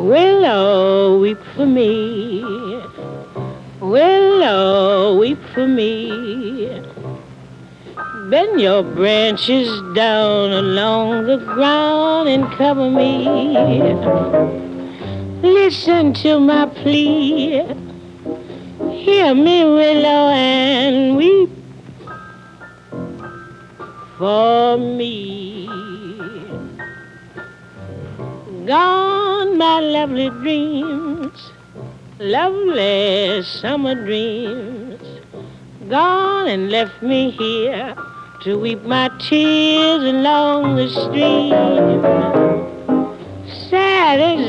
Willow, weep for me. Willow, weep for me. Bend your branches down along the ground and cover me. Listen to my plea. Hear me, willow, and weep for me. Gone my lovely dreams, lovely summer dreams. Gone and left me here to weep my tears along the stream. Sad as